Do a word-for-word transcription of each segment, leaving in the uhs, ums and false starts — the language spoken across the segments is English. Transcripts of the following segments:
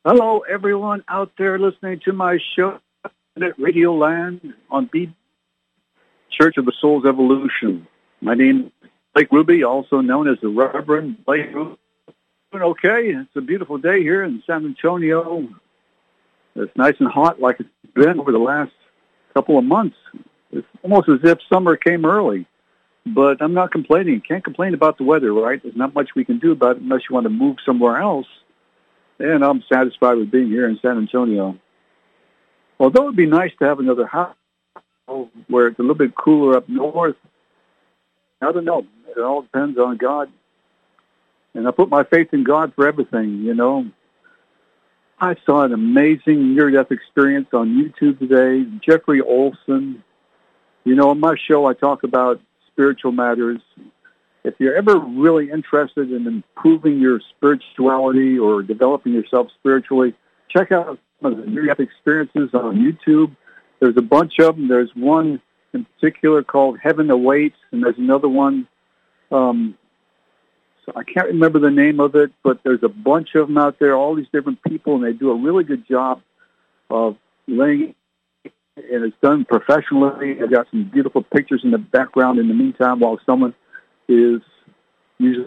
Hello, everyone out there listening to my show at Radio Land on B Church of the Soul's Evolution. My name is Blake Ruby, also known as the Reverend Blake Ruby. Okay, it's a beautiful day here in San Antonio. It's nice and hot like it's been over the last couple of months. It's almost as if summer came early. But I'm not complaining. Can't complain about the weather, right? There's not much we can do about it unless you want to move somewhere else. And I'm satisfied with being here in San Antonio. Although it would be nice to have another house where it's a little bit cooler up north, I don't know. It all depends on God. And I put my faith in God for everything, you know. I saw an amazing near-death experience on YouTube today. Jeffrey Olson. You know, on my show I talk about spiritual matters. If you're ever really interested in improving your spirituality or developing yourself spiritually, check out some of the near-death experiences on YouTube. There's a bunch of them. There's one in particular called Heaven Awaits, and there's another one, um, so I can't remember the name of it, but there's a bunch of them out there, all these different people, and they do a really good job of laying, and it's done professionally. They've got some beautiful pictures in the background in the meantime while someone is usually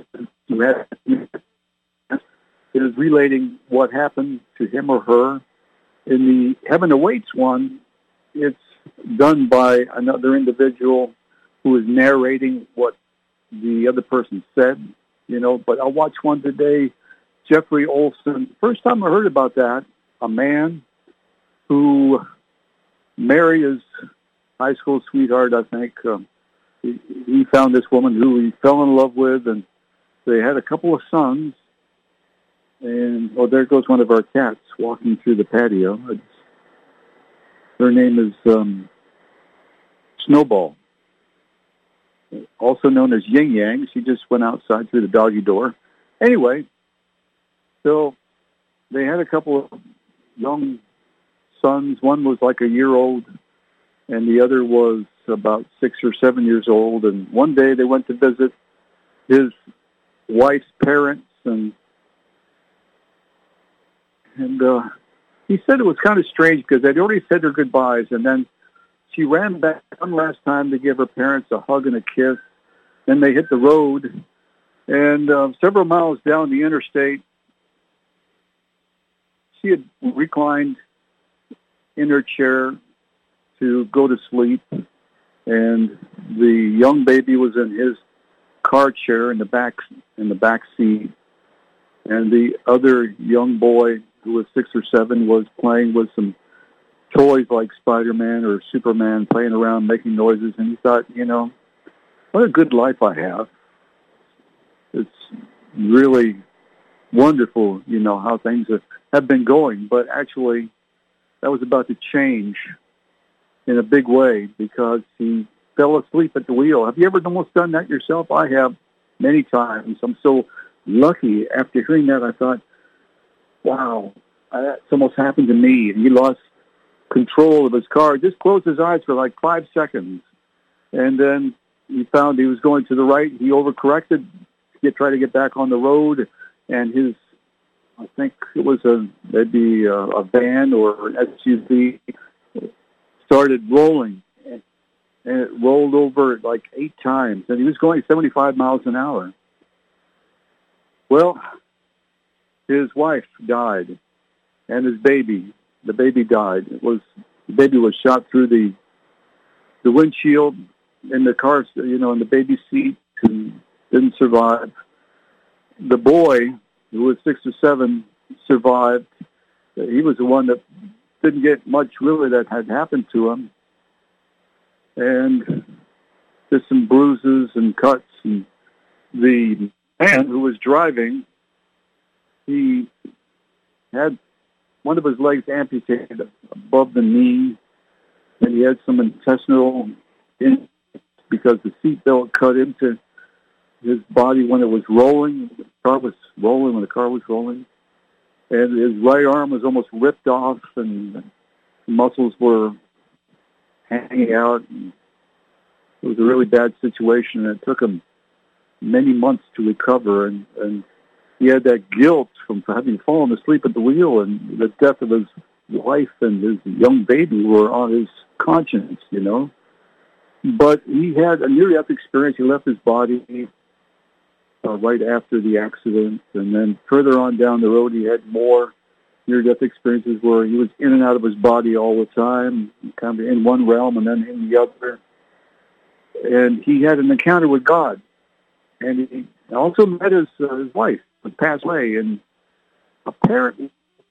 is relating what happened to him or her. In the Heaven Awaits one, it's done by another individual who is narrating what the other person said, you know, but I watched one today, Jeffrey Olson. First time I heard about that, a man who married his high school sweetheart, I think. Um, he, he found this woman who he fell in love with, and they had a couple of sons. And, oh, there goes one of our cats walking through the patio. It's, her name is um, Snowball, also known as Yin Yang. She just went outside through the doggy door. Anyway, so they had a couple of young sons. One was like a year old, and the other was about six or seven years old. And one day they went to visit his wife's parents, and and uh, he said it was kind of strange because they'd already said their goodbyes, and then she ran back one last time to give her parents a hug and a kiss. Then they hit the road, and uh, several miles down the interstate, she had reclined in her chair to go to sleep, and the young baby was in his car chair in the back in the back seat, and the other young boy, who was six or seven, was playing with some toys like Spider-Man or Superman, playing around, making noises. And he thought, you know, what a good life I have. It's really wonderful, you know, how things have, have been going. But actually, that was about to change in a big way because he fell asleep at the wheel. Have you ever almost done that yourself? I have many times. I'm so lucky. After hearing that, I thought, wow, that's almost happened to me. And he lost control of his car, just closed his eyes for like five seconds. And then he found he was going to the right. He overcorrected to get, try to get back on the road. And his, I think it was a, maybe a, a van or an S U V, started rolling. And it rolled over like eight times. And he was going seventy-five miles an hour. Well, his wife died, and his baby, the baby died. It was the baby was shot through the the windshield in the car, you know, in the baby seat, and didn't survive. The boy, who was six or seven, survived. He was the one that didn't get much really that had happened to him, and just some bruises and cuts. And the man who was driving, he had one of his legs amputated above the knee, and he had some intestinal in because the seatbelt cut into his body when it was rolling. The car was rolling when the car was rolling, and his right arm was almost ripped off, and the muscles were hanging out. And it was a really bad situation, and it took him many months to recover. And, and he had that guilt from having fallen asleep at the wheel, and the death of his wife and his young baby were on his conscience, you know. But he had a near-death experience. He left his body uh, right after the accident, and then further on down the road, he had more near-death experiences where he was in and out of his body all the time, kind of in one realm and then in the other. And he had an encounter with God. And he also met his, uh, his wife, who passed away. And apparently,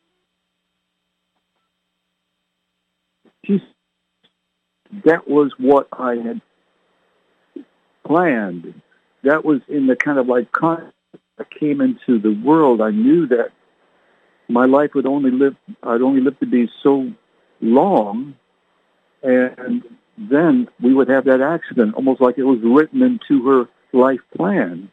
she, that was what I had planned. That was in the kind of like context that came into the world. I knew that my life would only live, I'd only live to be so long, and then we would have that accident, almost like it was written into her life plan.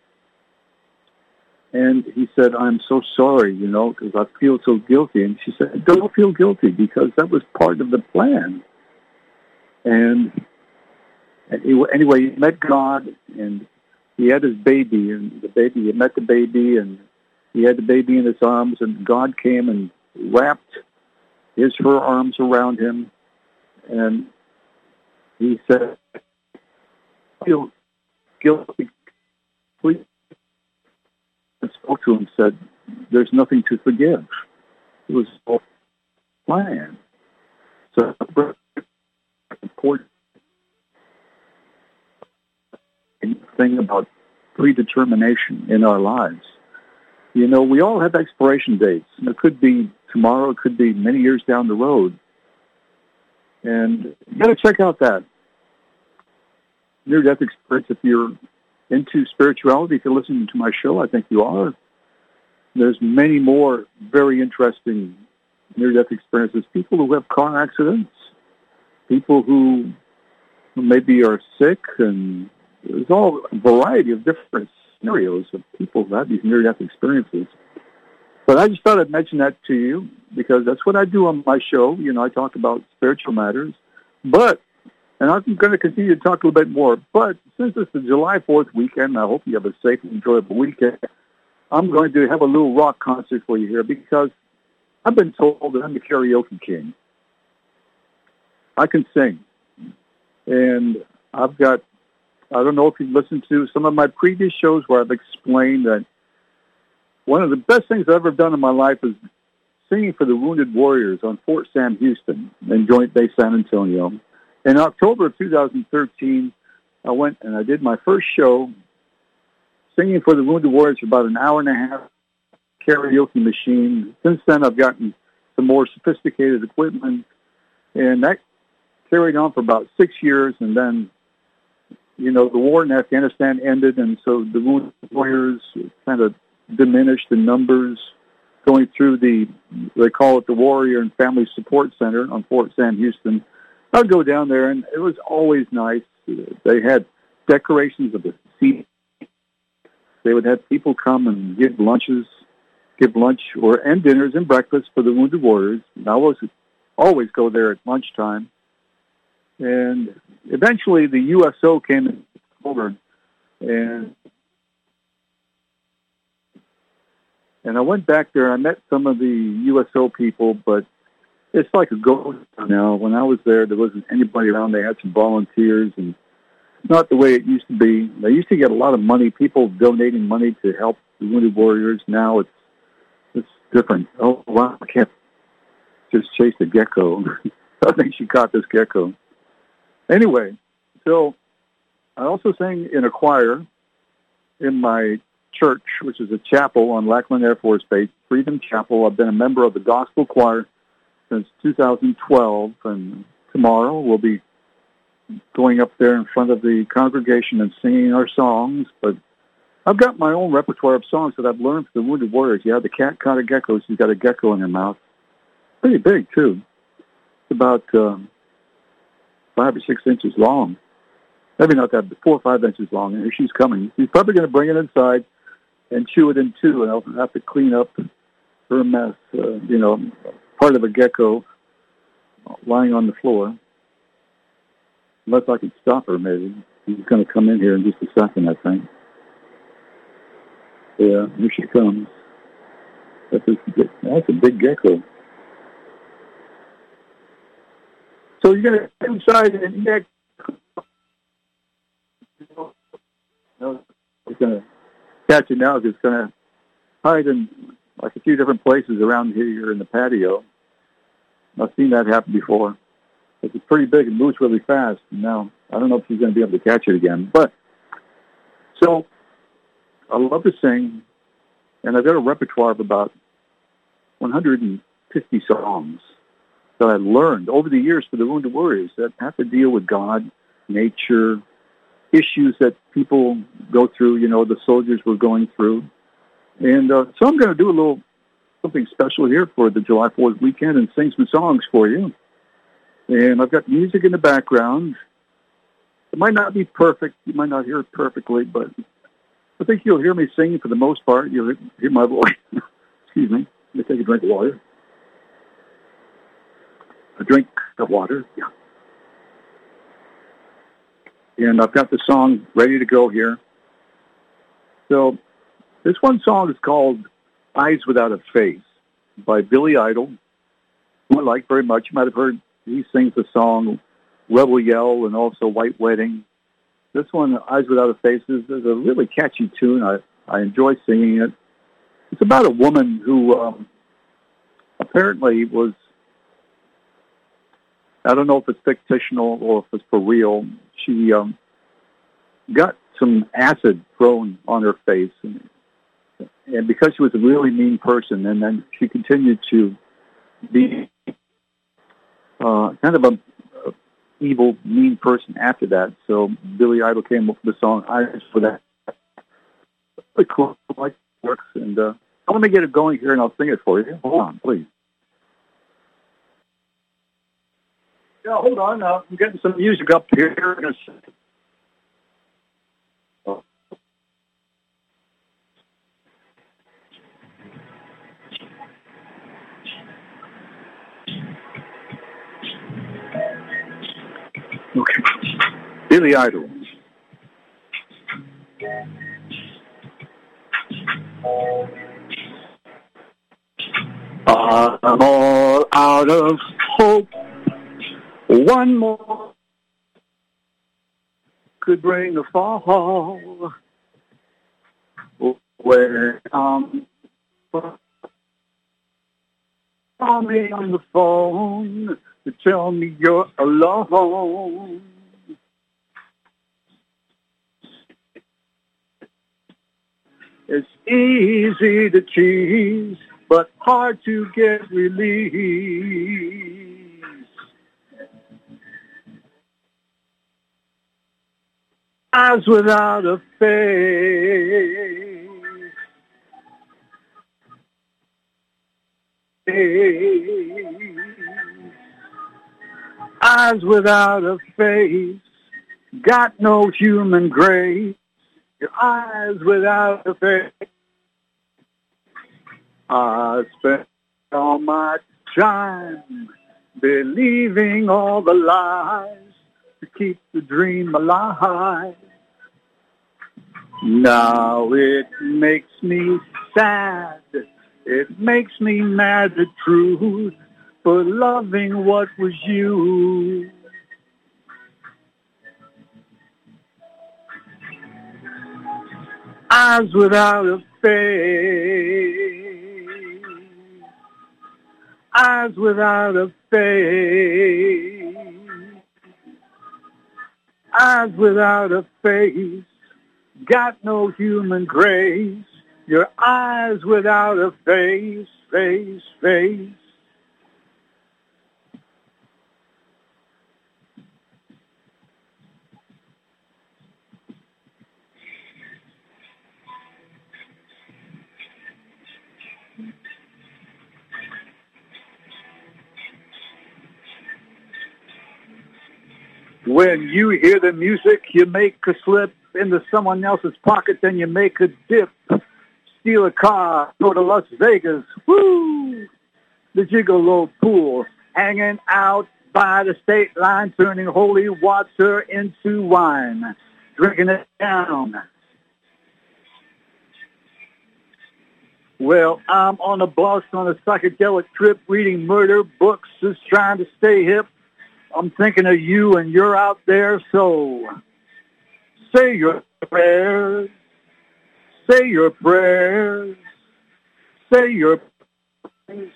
And he said, I'm so sorry, you know, because I feel so guilty. And she said, don't feel guilty, because that was part of the plan. And, and he, anyway, he met God, and he had his baby, and the baby, he met the baby, and he had the baby in his arms, and God came and wrapped his, her arms around him, and he said, I feel guilty. Please. And spoke to him and said, there's nothing to forgive. It was all planned. So, important thing about predetermination in our lives. You know, we all have expiration dates. And it could be tomorrow. It could be many years down the road. And you got to check out that near-death experience. If you're into spirituality, if you're listening to my show, I think you are. There's many more very interesting near-death experiences. People who have car accidents, people who maybe are sick, and there's all a variety of different scenarios of people who have these near-death experiences. But I just thought I'd mention that to you, because that's what I do on my show. You know, I talk about spiritual matters. But, and I'm going to continue to talk a little bit more, but since it's the July fourth weekend, I hope you have a safe and enjoyable weekend, I'm going to have a little rock concert for you here, because I've been told that I'm the karaoke king. I can sing. And I've got, I don't know if you've listened to some of my previous shows where I've explained that one of the best things I've ever done in my life is singing for the Wounded Warriors on Fort Sam Houston in Joint Base San Antonio. In October of two thousand thirteen, I went and I did my first show singing for the Wounded Warriors for about an hour and a half, karaoke machine. Since then, I've gotten some more sophisticated equipment, and that carried on for about six years, and then, you know, the war in Afghanistan ended, and so the Wounded Warriors kind of diminished in numbers, going through the, they call it the Warrior and Family Support Center on Fort Sam Houston. I'd go down there, and it was always nice. They had decorations of the sea. They would have people come and give lunches, give lunch or and dinners and breakfast for the Wounded Warriors. And I always, always go there at lunchtime. And eventually the U S O came over, and and I went back there. I met some of the U S O people, but it's like a ghost town now. When I was there, there wasn't anybody around. They had some volunteers, and it's not the way it used to be. They used to get a lot of money, people donating money to help the Wounded Warriors. Now it's it's different. Oh, wow, I can't just chase a gecko. I think she caught this gecko. Anyway, so I also sang in a choir in my church, which is a chapel on Lackland Air Force Base, Freedom Chapel. I've been a member of the gospel choir since two thousand twelve, and tomorrow we'll be going up there in front of the congregation and singing our songs. But I've got my own repertoire of songs that I've learned for the Wounded Warriors. Yeah, the cat caught a gecko. She's got a gecko in her mouth. Pretty big, too. It's about um, five or six inches long. Maybe not that, but four or five inches long. And here she's coming. She's probably going to bring it inside and chew it in two, and I'll have to clean up her mess. Uh, you know, part of a gecko lying on the floor. Unless I could stop her, maybe. She's going to come in here in just a second, I think. Yeah, here she comes. That's a, that's a big gecko. So you're going to get inside and get... No, it's going to catch it now because it's going to hide in like a few different places around here in the patio. I've seen that happen before. It's pretty big and moves really fast. Now, I don't know if she's going to be able to catch it again. But, so, I love to sing, and I've got a repertoire of about one hundred fifty songs that I learned over the years for the Wounded Warriors that have to deal with God, nature, issues that people go through, you know, the soldiers were going through. And uh, so I'm going to do a little something special here for the July fourth weekend and sing some songs for you. And I've got music in the background. It might not be perfect. You might not hear it perfectly, but I think you'll hear me singing for the most part. You'll hear my voice. Excuse me. Let me take a drink of water. A drink of water. Yeah. And I've got the song ready to go here. So this one song is called Eyes Without a Face by Billy Idol, who I like very much. You might have heard he sings the song Rebel Yell and also White Wedding. This one, Eyes Without a Face, is, is a really catchy tune. I, I enjoy singing it. It's about a woman who um, apparently was, I don't know if it's fictional or if it's for real, she um, got some acid thrown on her face. And, and because she was a really mean person, and then she continued to be uh, kind of a, a evil, mean person after that. So Billy Idol came up with the song Eyes for That. Really cool, like it works. And uh, let me get it going here, and I'll sing it for you. Hold on, please. Yeah, hold on. Uh, I'm getting some music up here. Oh. Okay. Billy Idol. I'm all out of hope. One more could bring the fall. Where um, call me on the phone to tell me you're alone. It's easy to tease, but hard to get release. Eyes without a face. Eyes without a face. Got no human grace. Your eyes without a face. I spent all my time believing all the lies to keep the dream alive. Now it makes me sad. It makes me mad the truth for loving what was you. Eyes without a face. Eyes without a face. Eyes without a face. Got no human grace. Your eyes without a face, face, face. When you hear the music, you make a slip into someone else's pocket, then you make a dip. Steal a car, go to Las Vegas, woo! The gigolo pool, hanging out by the state line, turning holy water into wine, drinking it down. Well, I'm on a bus on a psychedelic trip reading murder books, just trying to stay hip. I'm thinking of you and you're out there, so say your prayers, say your prayers, say your prayers.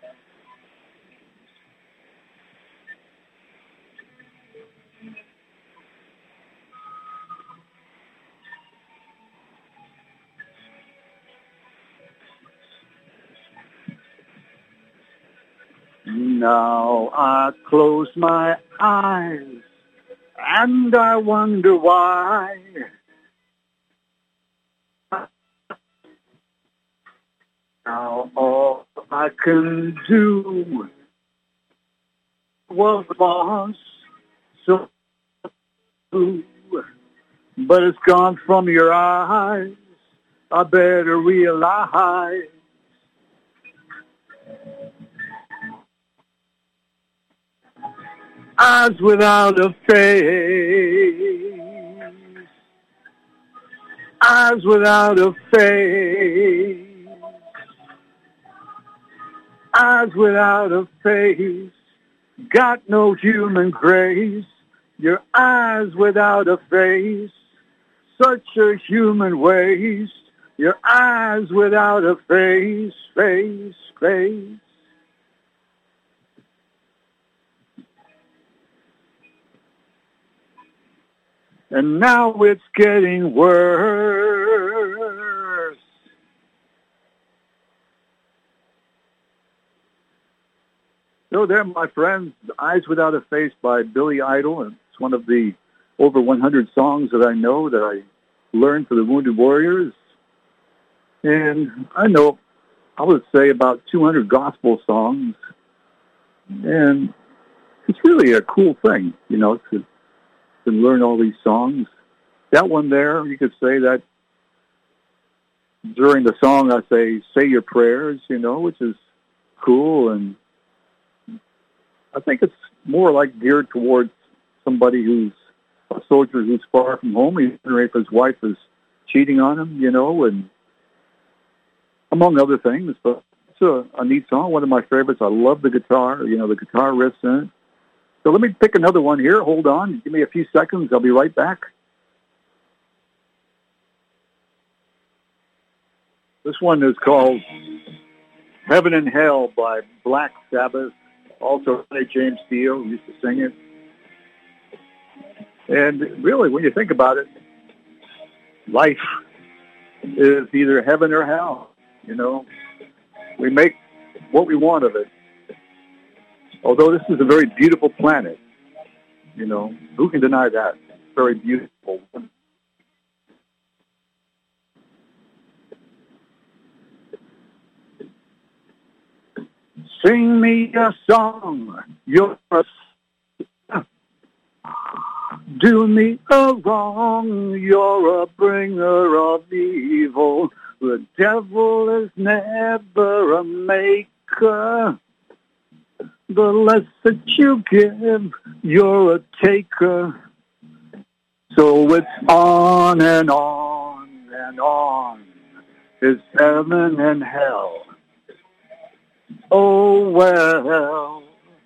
Now I close my eyes and I wonder why. Now all I can do was lost, so blue, but it's gone from your eyes. I better realize. Eyes without a face, eyes without a face, eyes without a face, got no human grace. Your eyes without a face, such a human waste. Your eyes without a face, face, face. And now it's getting worse. So there, my friends, Eyes Without a Face by Billy Idol. It's one of the over one hundred songs that I know that I learned for the Wounded Warriors. And I know, I would say about two hundred gospel songs. And it's really a cool thing, you know, to and learn all these songs. That one there, you could say that during the song I say, say your prayers, you know, which is cool. And I think it's more like geared towards somebody who's a soldier who's far from home. He's wondering if his wife is cheating on him, you know, and among other things. But it's a, a neat song, one of my favorites. I love the guitar, you know, the guitar riffs in it. So let me pick another one here. Hold on. Give me a few seconds. I'll be right back. This one is called Heaven and Hell by Black Sabbath. Also, James Dio used to sing it. And really, when you think about it, life is either heaven or hell. You know, we make what we want of it. Although this is a very beautiful planet, you know, who can deny that? It's very beautiful. Sing me a song, you're a do me a wrong, you're a bringer of evil. The devil is never a maker. The less that you give, you're a taker. So it's on and on and on. It's heaven and hell. Oh, well.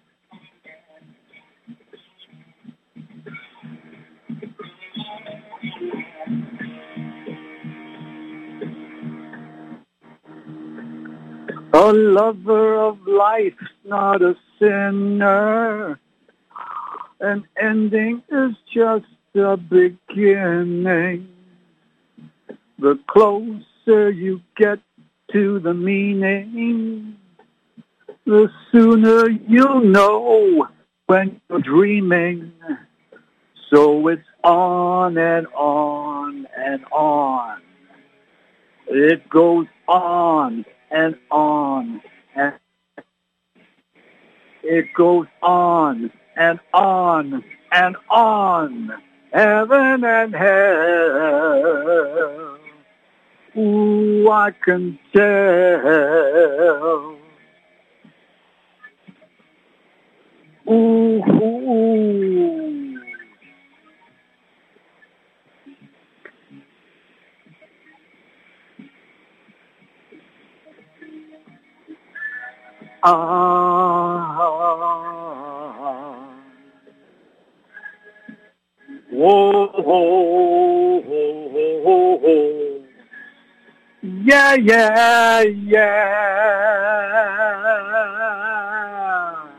A lover of life's not a sinner. An ending is just a beginning. The closer you get to the meaning, the sooner you'll know when you're dreaming. So it's on and on and on. It goes on and on, and it goes on and on and on, heaven and hell. Ooh, I can tell. Ooh, ooh. on. Whoa, whoa, whoa, whoa, whoa. Yeah, yeah, yeah.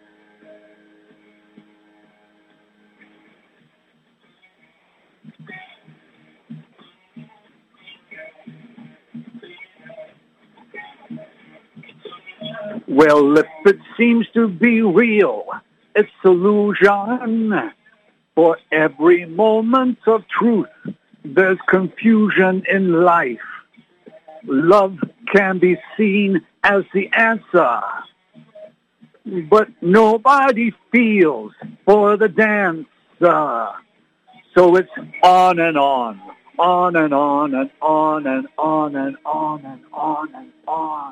Well, if it seems to be real, it's illusion. For every moment of truth, there's confusion in life. Love can be seen as the answer, but nobody feels for the dancer. So it's on and on, on and on and on and on and on and on and on.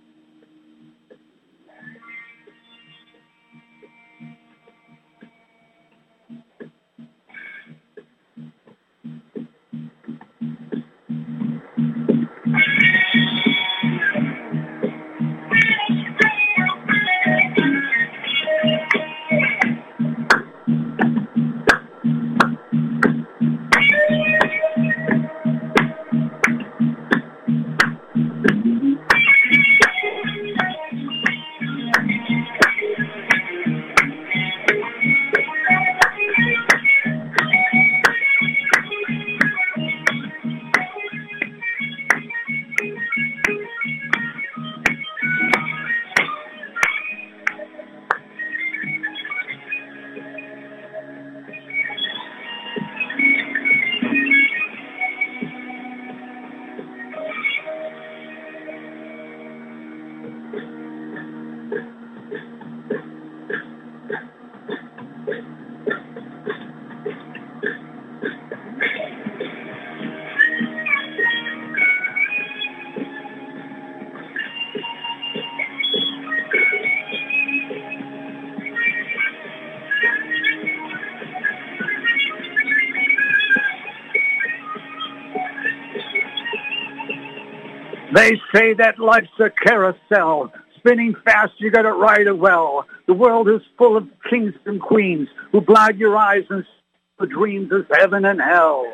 They say that life's a carousel, spinning fast, you gotta ride it well. The world is full of kings and queens who blind your eyes and the dreams of heaven and hell.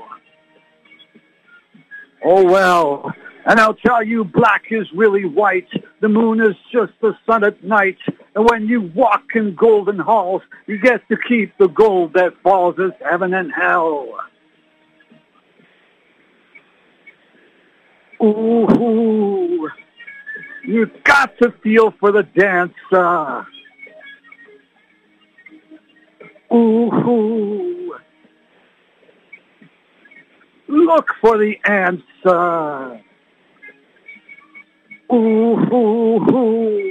Oh well, and I'll tell you, black is really white. The moon is just the sun at night. And when you walk in golden halls, you get to keep the gold that falls as heaven and hell. Ooh, you got to feel for the dancer. Ooh, look for the answer. Ooh,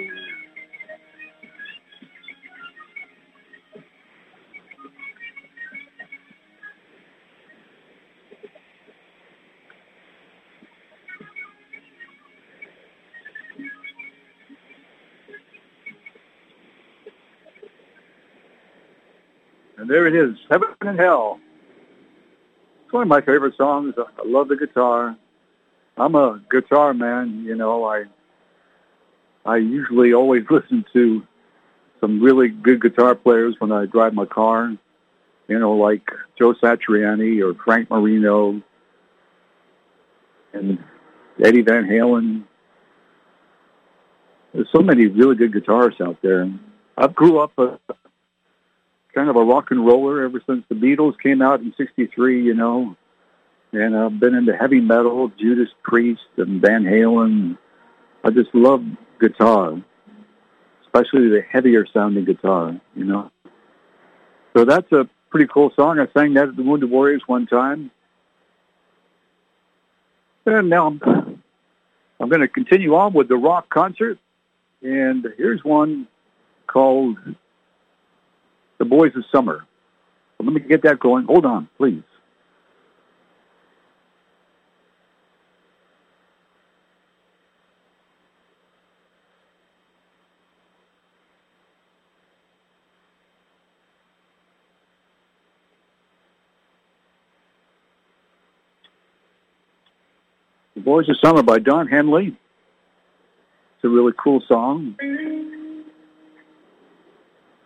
and there it is, Heaven and Hell. It's one of my favorite songs. I love the guitar. I'm a guitar man, you know. I I usually always listen to some really good guitar players when I drive my car, you know, like Joe Satriani or Frank Marino and Eddie Van Halen. There's so many really good guitarists out there. I grew up a kind of a rock and roller ever since the Beatles came out in sixty-three, you know. And I've been into heavy metal, Judas Priest and Van Halen. I just love guitar, especially the heavier sounding guitar, you know. So that's a pretty cool song. I sang that at the Wounded Warriors one time. And now I'm, I'm going to continue on with the rock concert. And here's one called The Boys of Summer. So let me get that going. Hold on, please. The Boys of Summer by Don Henley. It's a really cool song.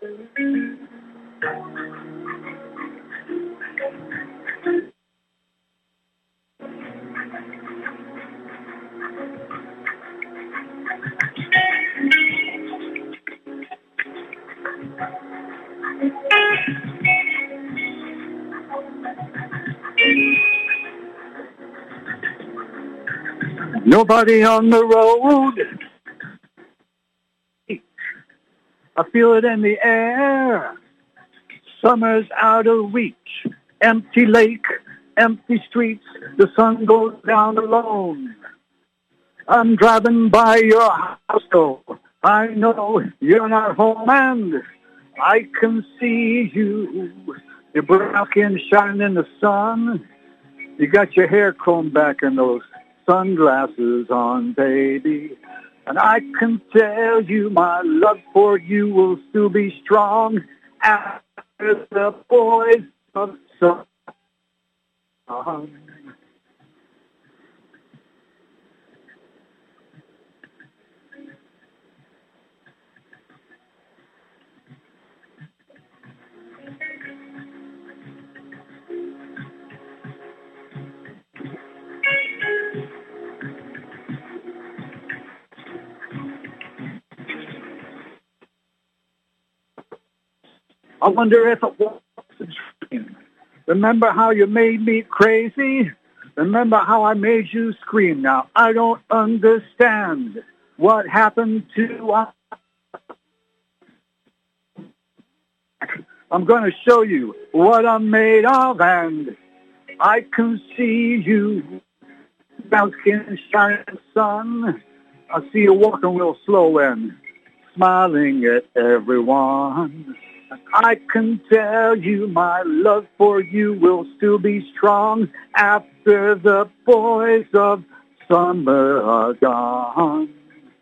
Nobody on the road. I feel it in the air. Summer's out of reach. Empty lake, empty streets. The sun goes down alone. I'm driving by your house, though. I know you're not home, and I can see you. Your brown skin shining in the sun. You got your hair combed back and those sunglasses on, baby. And I can tell you my love for you will still be strong after the boys of summer. I wonder if it was a dream. Remember how you made me crazy? Remember how I made you scream? Now, I don't understand what happened to us. I'm going to show you what I'm made of, and I can see you. Brown skin shining in the sun. I see you walking real slow and smiling at everyone. I can tell you my love for you will still be strong after the boys of summer are gone.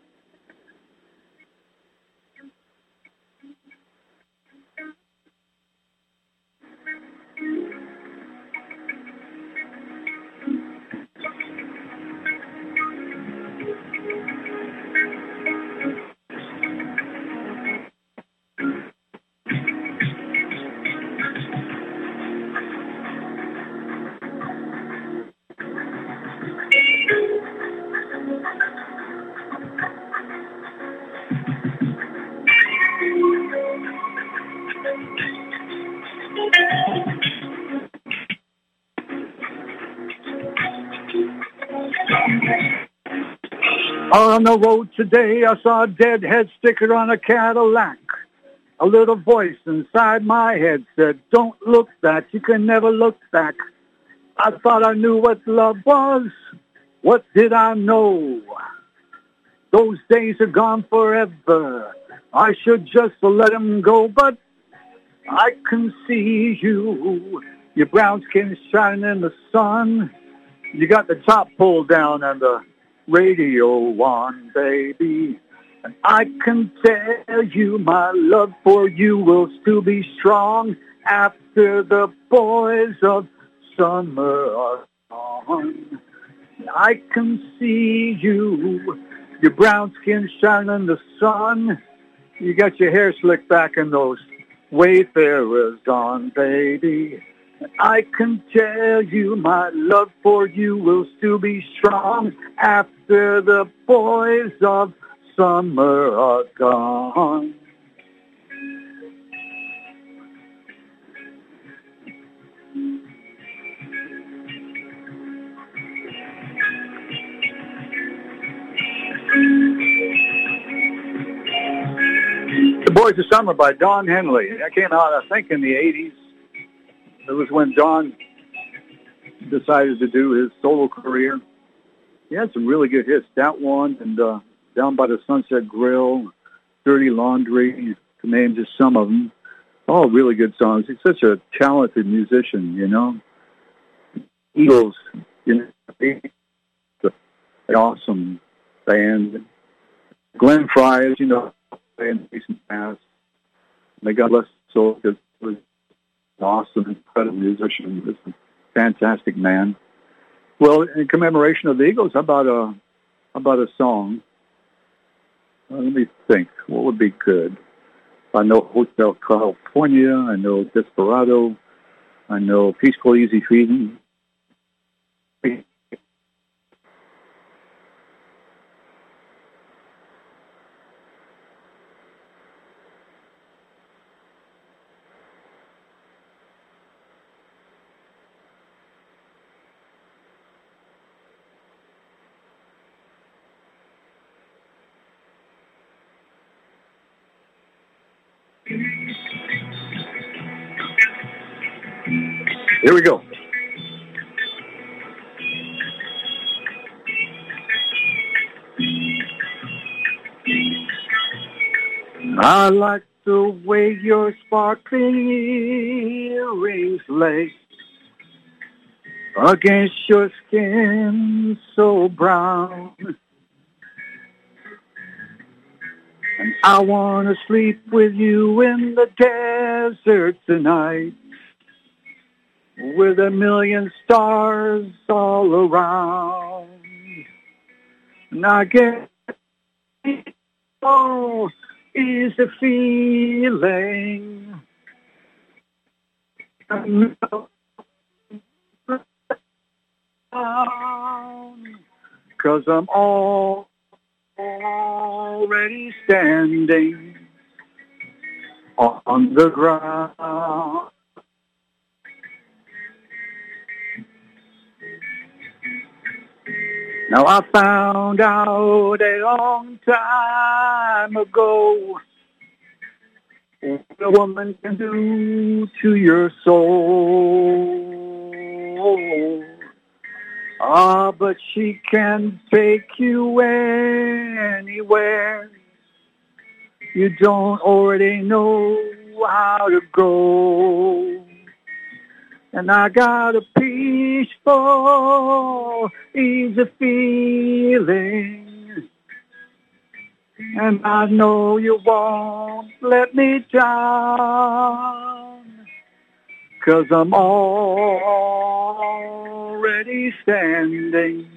On the road today, I saw a deadhead sticker on a Cadillac. A little voice inside my head said, don't look back, you can never look back. I thought I knew what love was. What did I know? Those days are gone forever. I should just let them go, but I can see you. Your brown skin shining in the sun. You got the top pulled down and the radio on, baby. And I can tell you my love for you will still be strong after the boys of summer are gone. I can see you, your brown skin shining in the sun. You got your hair slicked back and those wayfarers on, baby. I can tell you my love for you will still be strong after the boys of summer are gone. The Boys of Summer by Don Henley. That came out, I think, in the eighties. It was when Don decided to do his solo career. He had some really good hits. That one and uh, Down by the Sunset Grill, Dirty Laundry, to name just some of them. All really good songs. He's such a talented musician, you know. Eagles, you know, an awesome band. Glenn Frey, you know, in recent past. May God bless his soul, because he was an awesome, incredible musician. He was a fantastic man. Well, in commemoration of the Eagles, how about a, how about a song? Uh, let me think. What would be good? I know Hotel California. I know Desperado. I know Peaceful Easy Feeding. Here we go. I like the way your sparkling earrings lay against your skin so brown. And I want to sleep with you in the desert tonight, with a million stars all around. And I get oh, is a feeling. Cause I'm all already standing on the ground. Now I found out a long time ago what a woman can do to your soul. Ah, but she can take you anywhere. You don't already know how to go. And I got a peaceful, easy feeling. And I know you won't let me down. 'Cause I'm already standing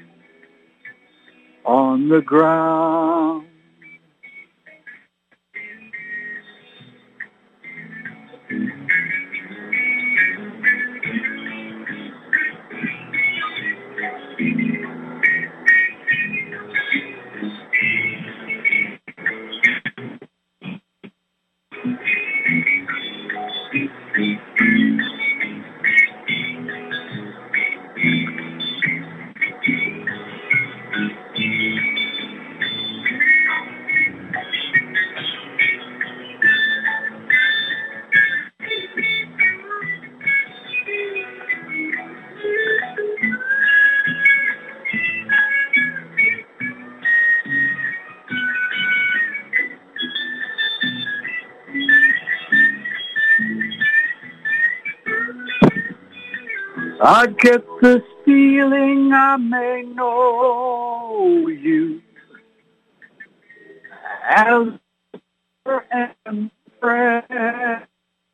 on the ground. I get this feeling I may know you as a friend,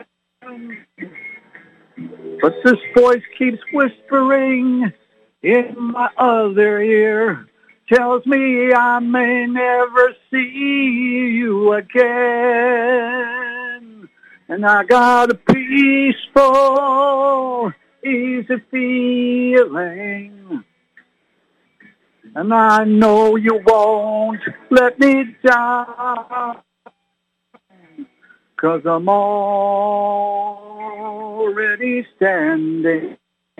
but this voice keeps whispering in my other ear, tells me I may never see you again. And I got a peaceful, easy feeling, and I know you won't let me down, 'cause I'm already standing,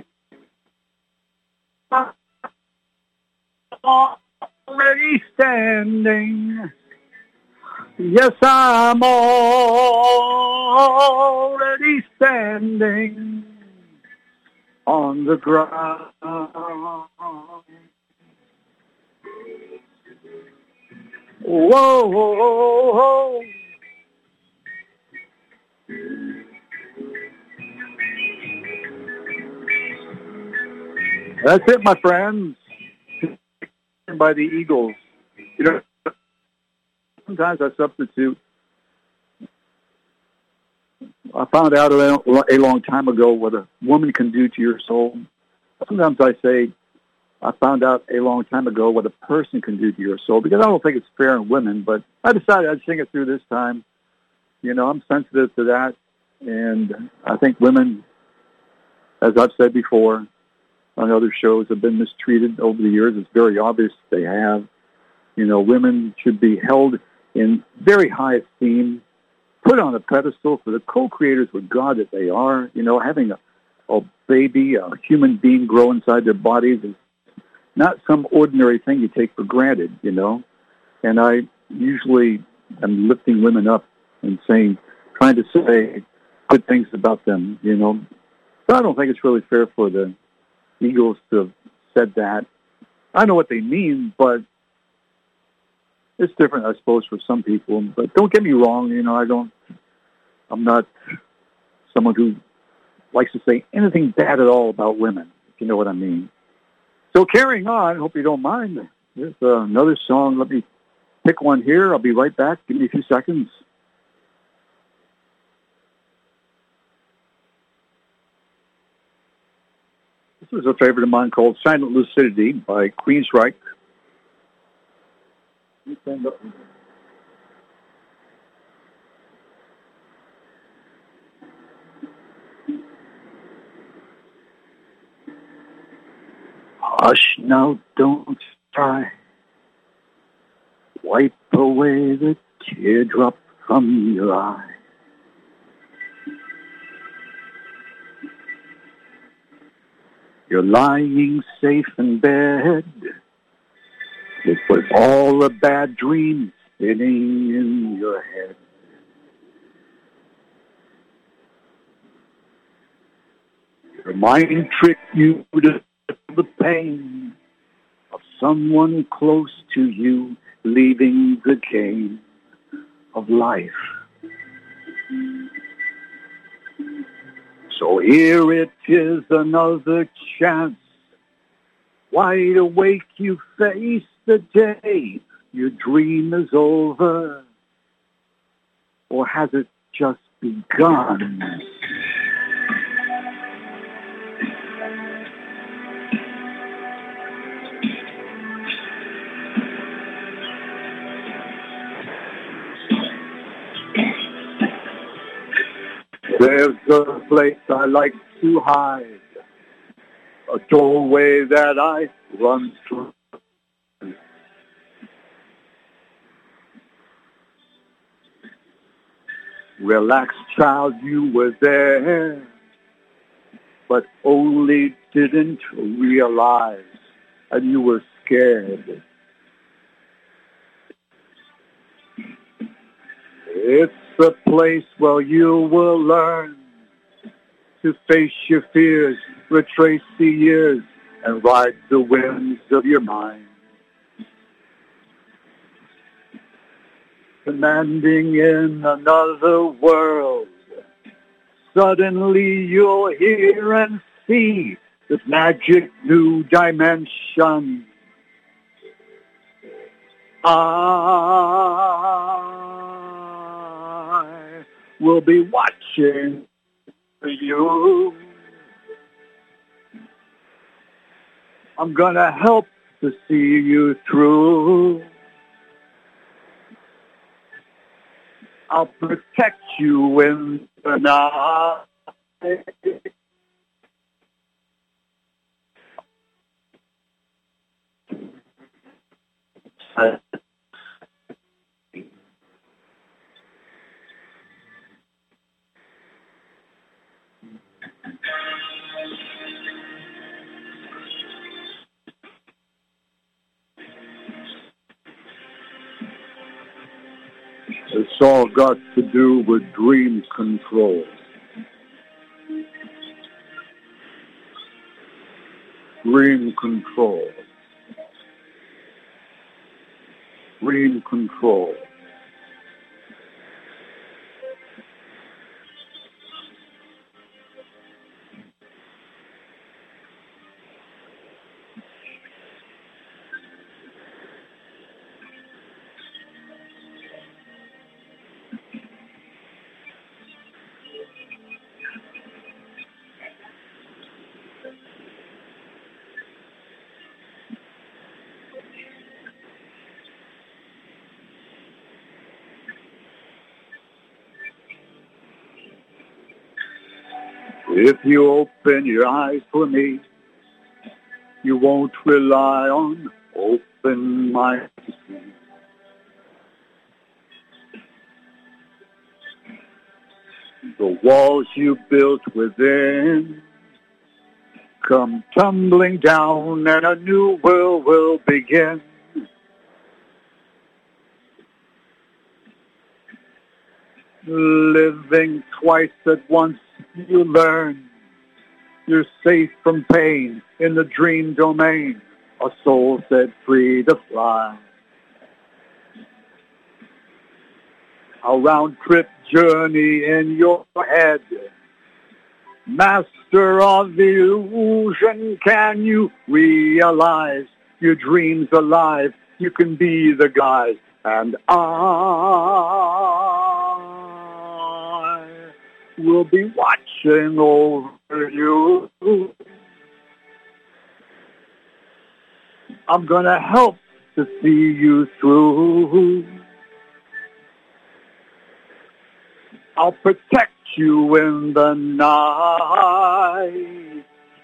already standing. Yes, I'm already standing on the ground. Whoa, whoa, whoa. That's it, my friends. By the Eagles. You know, sometimes I substitute. I found out a long time ago what a woman can do to your soul. Sometimes I say, I found out a long time ago what a person can do to your soul, because I don't think it's fair in women, but I decided I'd sing it through this time. You know, I'm sensitive to that. And I think women, as I've said before on other shows, have been mistreated over the years. It's very obvious they have. You know, women should be held in very high esteem, put on a pedestal for the co-creators with God that they are. You know, having a, a baby, a human being grow inside their bodies is not some ordinary thing you take for granted, you know. And I usually am lifting women up and saying, trying to say good things about them, you know. But I don't think it's really fair for the Eagles to have said that. I know what they mean, but it's different, I suppose, for some people. But don't get me wrong, you know, I don't, I'm not someone who likes to say anything bad at all about women, if you know what I mean. So carrying on, hope you don't mind. There's uh, another song. Let me pick one here. I'll be right back. Give me a few seconds. This is a favorite of mine called Silent Lucidity by Queensryche. Hush now, don't cry. Wipe away the teardrop from your eye. You're lying safe in bed with all the bad dreams spinning in your head. Your mind tricked you to the pain of someone close to you leaving the game of life. So here it is, another chance. Wide awake, you face the day. Your dream is over. Or has it just begun? There's a place I like to hide, a doorway that I run through. Relax, child, you were there, but only didn't realize, and you were scared. It's the place where you will learn to face your fears, retrace the years, and ride the winds of your mind. Commanding in another world, suddenly you'll hear and see this magic new dimension. I will be watching for you. I'm gonna help to see you through. I'll protect you in the night. It's all got to do with dream control. Dream control. Dream control. If you open your eyes for me, you won't rely on open minds. The walls you built within come tumbling down and a new world will begin. Living twice at once, you learn you're safe from pain in the dream domain. A soul set free to fly. A round-trip journey in your head. Master of the illusion, can you realize your dreams alive? You can be the guide, and I will be watching over you. I'm gonna help to see you through. I'll protect you in the night.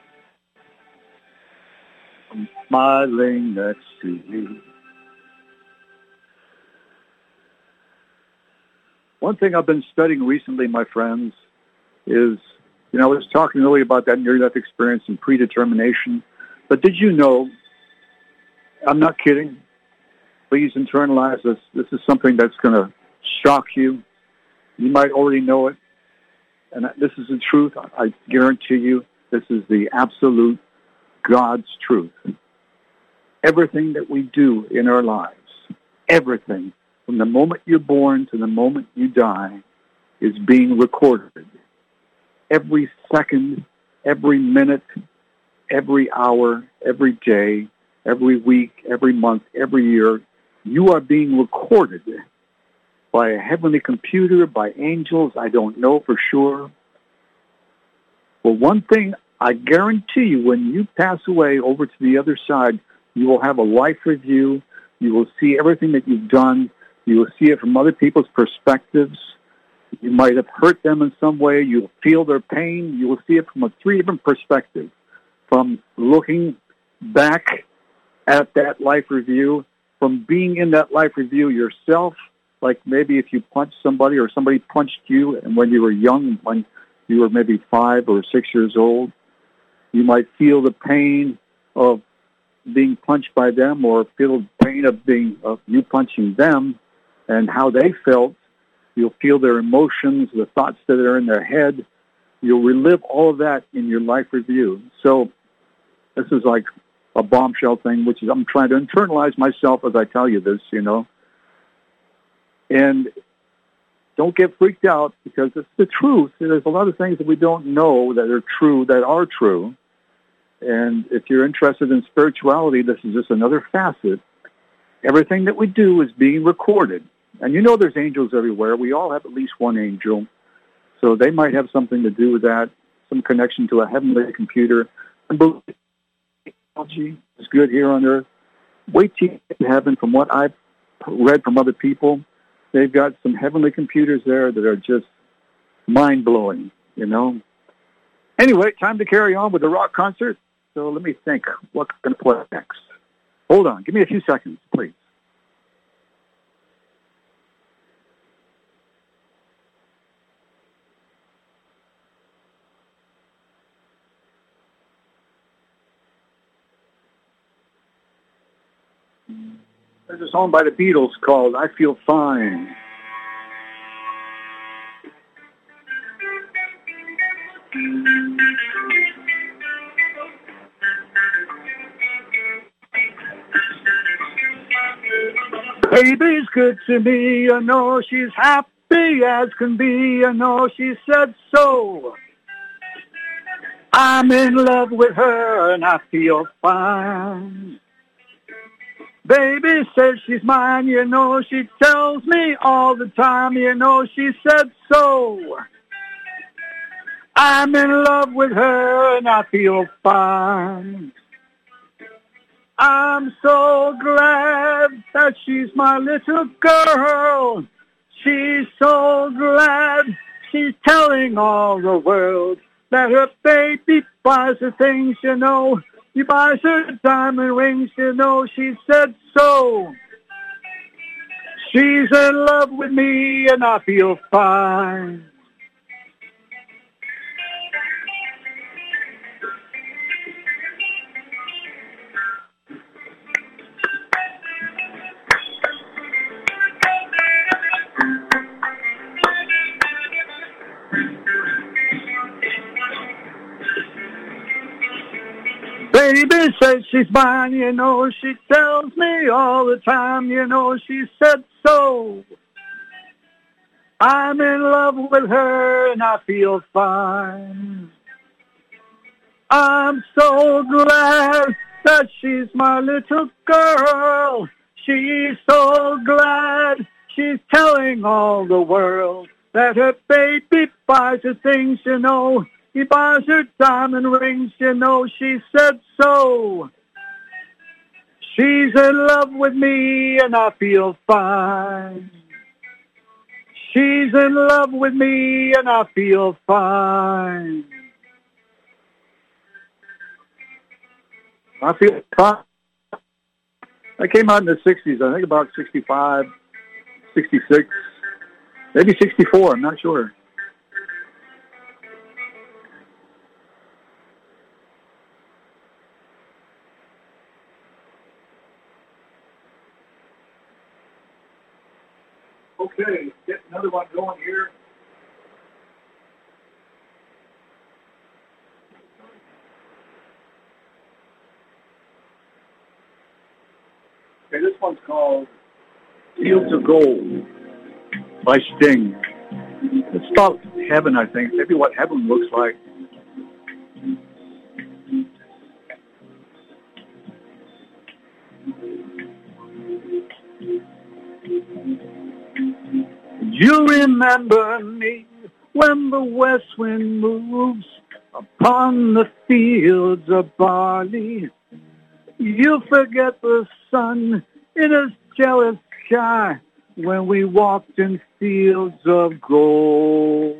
I'm smiling next to you. One thing I've been studying recently, my friends, is, you know, I was talking earlier about that near-death experience and predetermination. But did you know, I'm not kidding, please internalize this. This is something that's going to shock you. You might already know it. And this is the truth. I guarantee you this is the absolute God's truth. Everything that we do in our lives, everything, from the moment you're born to the moment you die, is being recorded. Every second, every minute, every hour, every day, every week, every month, every year, you are being recorded by a heavenly computer, by angels, I don't know for sure. Well, one thing I guarantee you, when you pass away over to the other side, you will have a life review. You will see everything that you've done. You will see it from other people's perspectives. You might have hurt them in some way. You'll feel their pain. You will see it from a three different perspectives, from looking back at that life review, from being in that life review yourself, like maybe if you punched somebody or somebody punched you and when you were young, when you were maybe five or six years old, you might feel the pain of being punched by them or feel the pain of being of you punching them and how they felt. You'll feel their emotions, the thoughts that are in their head. You'll relive all of that in your life review. So this is like a bombshell thing, which is I'm trying to internalize myself as I tell you this, you know. And don't get freaked out because it's the truth. There's a lot of things that we don't know that are true, that are true. And if you're interested in spirituality, this is just another facet. Everything that we do is being recorded. And you know there's angels everywhere. We all have at least one angel. So they might have something to do with that, some connection to a heavenly computer. And technology is good here on Earth. Wait till you get to heaven. From what I've read from other people, they've got some heavenly computers there that are just mind-blowing, you know. Anyway, time to carry on with the rock concert. So let me think what I'm going to play next. Hold on. Give me a few seconds, please. There's a song by the Beatles called I Feel Fine. Baby's good to me, I know she's happy as can be, I know she said so. I'm in love with her and I feel fine. Baby says she's mine, you know she tells me all the time, you know she said so. I'm in love with her and I feel fine. I'm so glad that she's my little girl. She's so glad she's telling all the world that her baby buys her things, you know. He buys her diamond rings, you know. She said so. She's in love with me and I feel fine. Baby says she's mine, you know, she tells me all the time, you know, she said so. I'm in love with her and I feel fine. I'm so glad that she's my little girl. She's so glad she's telling all the world that her baby buys her things, you know. He buys her diamond rings, you know, she said so. She's in love with me and I feel fine. She's in love with me and I feel fine. I feel fine. That came out in the sixties, I think about sixty-five, sixty-six, maybe sixty-four, I'm not sure. Okay, get another one going here. Okay, this one's called Fields of Gold by Sting. It's about heaven, I think. Maybe what heaven looks like. You remember me when the west wind moves upon the fields of barley. You forget the sun in a jealous sky when we walked in fields of gold.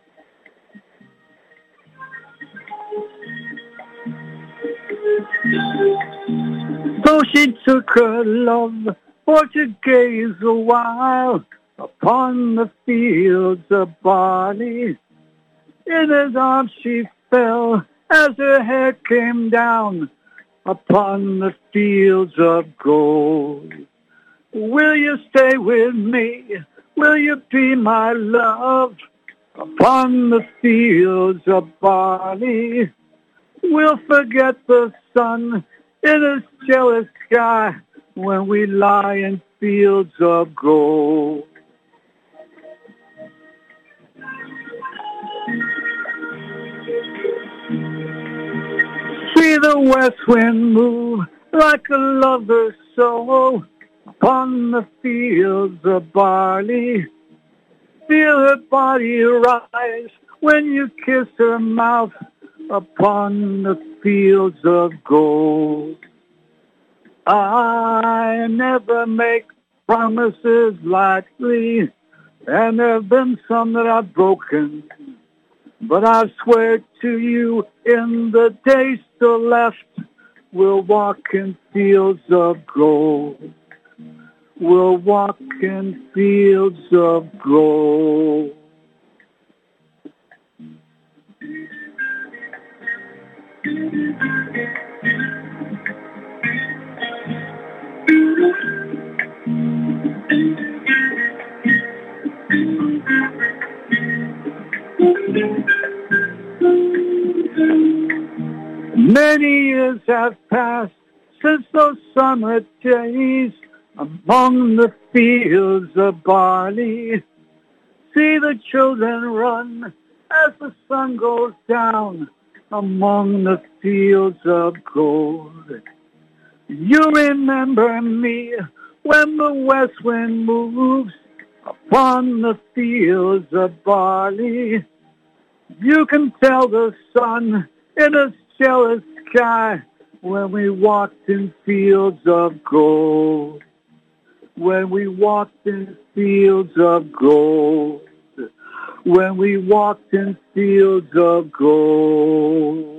So she took her love for to gaze a while upon the fields of barley. In his arms she fell as her hair came down upon the fields of gold. Will you stay with me? Will you be my love upon the fields of barley? We'll forget the sun in a jealous sky when we lie in fields of gold. See the west wind move like a lover's soul upon the fields of barley. Feel her body rise when you kiss her mouth upon the fields of gold. I never make promises lightly, and there have been some that I've broken. But I swear to you, in the days still left, we'll walk in fields of gold. We'll walk in fields of gold. Many years have passed since those summer days among the fields of barley. See the children run as the sun goes down among the fields of gold. You remember me when the west wind moves upon the fields of barley. You can tell the sun in a jealous sky when we walked in fields of gold. When we walked in fields of gold. when we walked in fields of gold.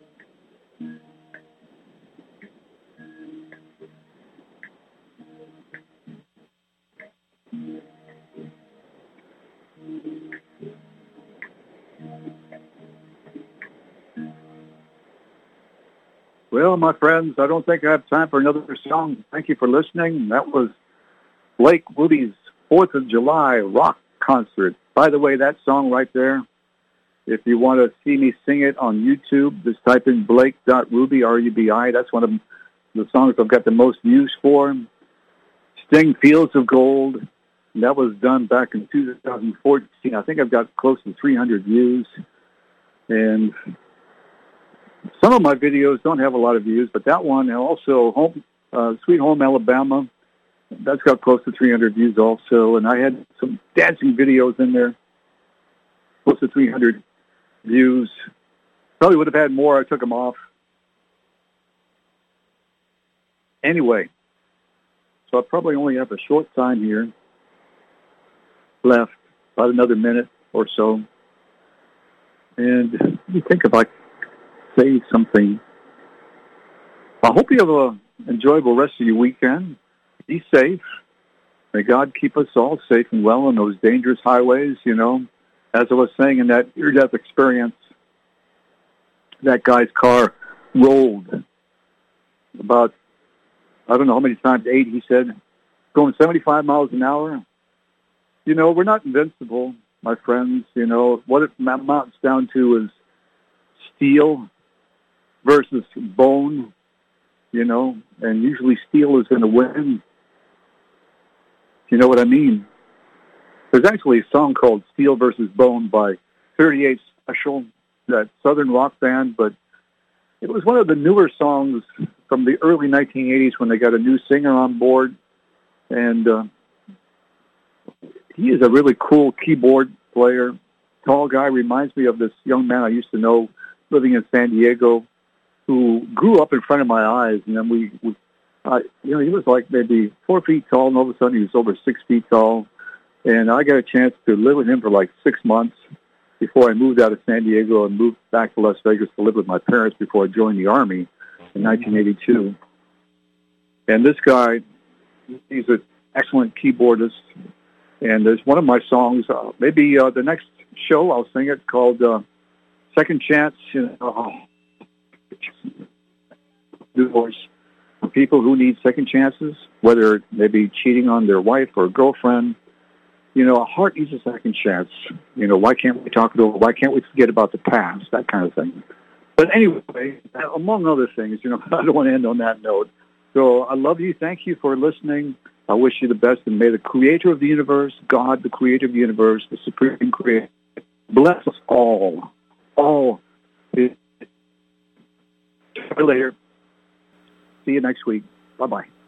Well, my friends, I don't think I have time for another song. Thank you for listening. That was Blake Ruby's fourth of July rock concert. By the way, that song right there, if you want to see me sing it on YouTube, just type in Blake.Ruby, R U B I. That's one of the songs I've got the most views for. Sting, Fields of Gold. And that was done back in two thousand fourteen. I think I've got close to three hundred views. And some of my videos don't have a lot of views, but that one, and also Home, uh, Sweet Home Alabama, that's got close to three hundred views also. And I had some dancing videos in there, close to three hundred views. Probably would have had more. I took them off. Anyway, so I probably only have a short time here left, about another minute or so. And let me think if I say something. I hope you have an enjoyable rest of your weekend. Be safe. May God keep us all safe and well on those dangerous highways, you know. As I was saying in that near-death experience, that guy's car rolled about, I don't know how many times, eight, he said, going seventy-five miles an hour. You know, we're not invincible, my friends. You know, what it amounts down to is steel versus bone, you know, and usually steel is going to win. You know what I mean? There's actually a song called Steel versus Bone by thirty-eight Special, that Southern rock band, but it was one of the newer songs from the early nineteen eighties when they got a new singer on board, and uh, he is a really cool keyboard player, tall guy, reminds me of this young man I used to know living in San Diego, who grew up in front of my eyes, and then we, we uh, you know, he was like maybe four feet tall, and all of a sudden he was over six feet tall, and I got a chance to live with him for like six months before I moved out of San Diego and moved back to Las Vegas to live with my parents before I joined the Army in nineteen eighty-two. And this guy, he's an excellent keyboardist, and there's one of my songs, uh, maybe uh, the next show I'll sing it, called uh, Second Chance, you know, divorce for people who need second chances, whether it may be cheating on their wife or girlfriend. You know, a heart needs a second chance. You know, why can't we talk it over? Why can't we forget about the past? That kind of thing. But anyway, among other things, you know, I don't want to end on that note. So I love you. Thank you for listening. I wish you the best, and may the creator of the universe, God, the creator of the universe, the supreme creator, bless us all. All. See you later. See you next week. Bye-bye.